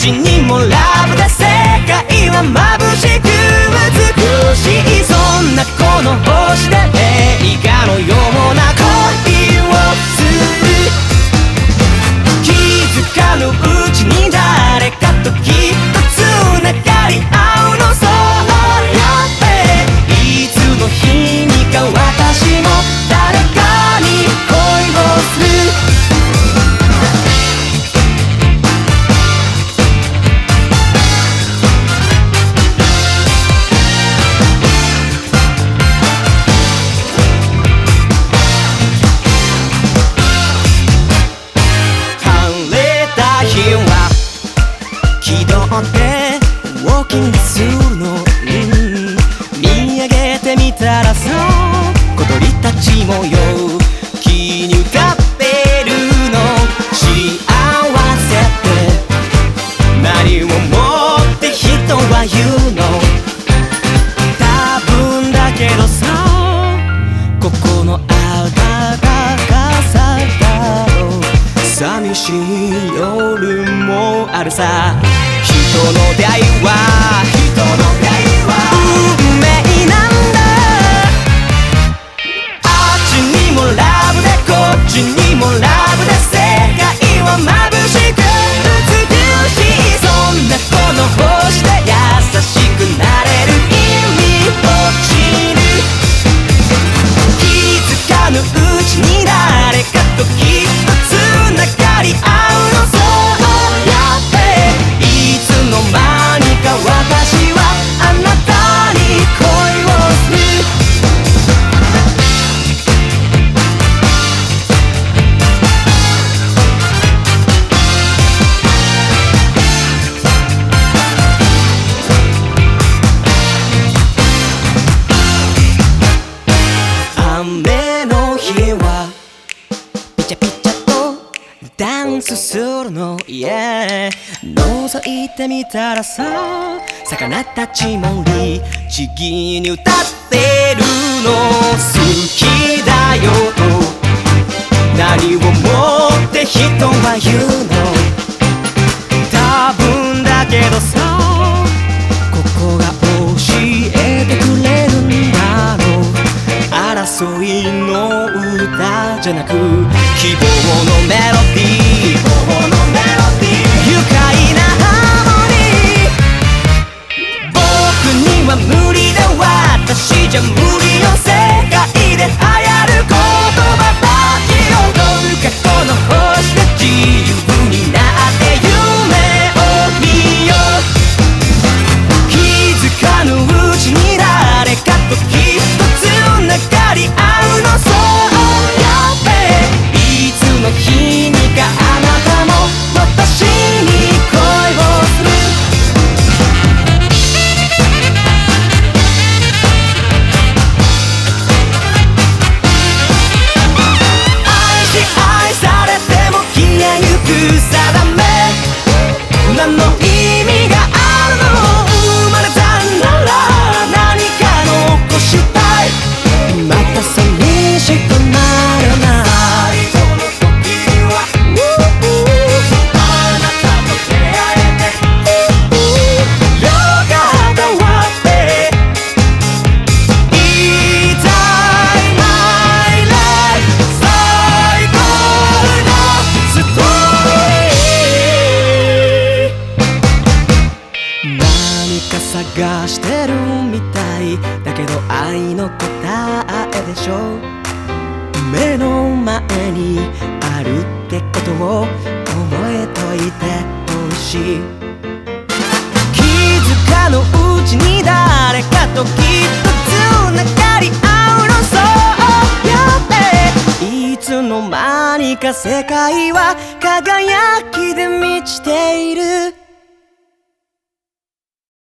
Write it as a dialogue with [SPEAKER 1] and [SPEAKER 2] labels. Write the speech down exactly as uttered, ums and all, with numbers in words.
[SPEAKER 1] ちにもラブで世界は眩しく美しい、そんなこの星で映画のような恋をする。気づかぬうちに誰かときっとつながり合うの、そうやっていつの日にか私も誰かに恋をする。気取ってウォーキングするの、うん、見上げてみたらさ、小鳥たちもよ気に浮かってるの。幸せって何をもって人は言うの。多分だけどさ、ここの暖かさだろう。寂しい夜もあるさ。人の出会いは人の出会いは運命なんだ。あっちにもラブでこっちにもラブで世界は眩しく美しい、そんなこの星で優しくなれる意味を知る。気づかぬうちに誰かときっとつながり合うの、そうやっていつの間にか私はあなたに恋をする。雨の日はピチャピチャとダンスするの、yeah、覗いてみたらさ、魚たちも律儀に歌ってるの。好きだよと何をもって人は言うの。多分だけどさ、ここが教えてくれるんだろう。争いの歌じゃなく希望のメロディー、希望のメロディー、愉快なハーモニー。僕には無理だ、私じゃ無理よ。世界で流行る言葉だけをどうかこの星で自由になって夢を見よう。気づかぬうちに誰かときっとつながり合うの、そうやっていつの日にかあなたも私に恋をする。愛し愛されても消えゆく定め、何の意味があるの。生まれたなら何か残したい、また寂しくなるな。最後の時はあなたと出会えてよかったわって言いたい。 My life 最高のストーリー。何か探してるみたいだけど愛の答えでしょ。目の前にあるってことを覚えといてほしい。気づかぬうちに誰かときっとつながり合うの、そうやっていつの間にか世界は輝きで満ちている。